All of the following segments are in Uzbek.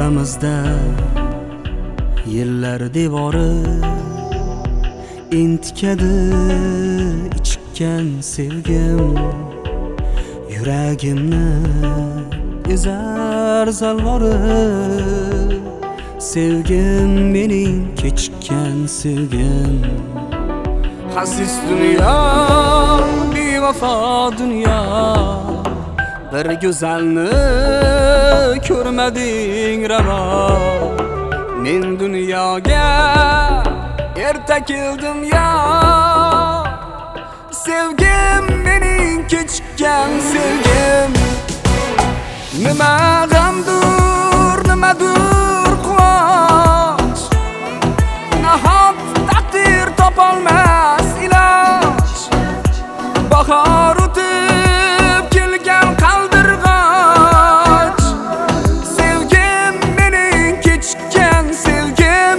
oramizda yillar devori intikadi ichgan sevgim yuragimni ezar zalvori sevgim mening kechikkan sevgim xasis dunyo bevafo dunyo bir go'zalni ko'rmading ravo men dunyoga erta keldim yo sevgim mening kechikkan sevgim nima g'amdur nimadur quvonch nahot taqdir topolmas iloj bahor o'tib kelgan qaldirg'och sevgim mening kechikkan sevgim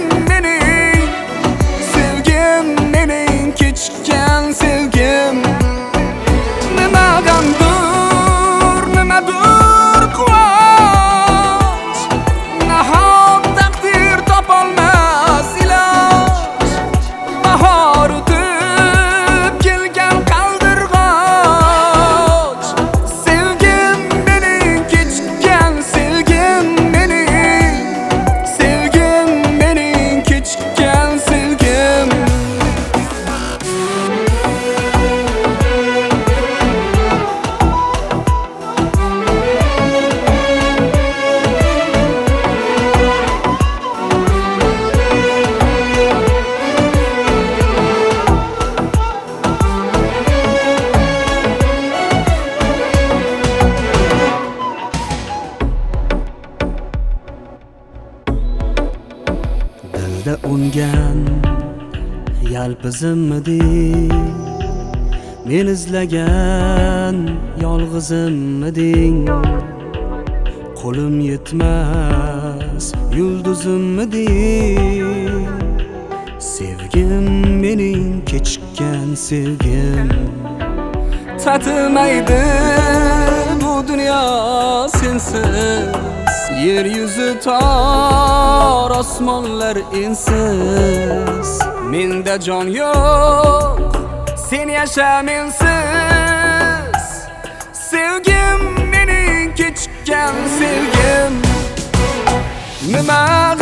mening kechikkan sevgim nima g'amdur nimadur quvonch nahot taqdir topolmas iloj bahor o'tib kelgan qaldirg'och sevgim mening kechikkan sevgim mening kechikkan sevgim dilda ungan yalpizimiding men izlagan yolg'izimiding qo'lim yetmas yulduzimiding sevgim mening kechikkan sevgim tatimaydi bu dunyo sensiz yer yuzi tor osmonlar ensiz menda jon yo'q sen yasha mensiz sevgim mening kechikkan sevgim nima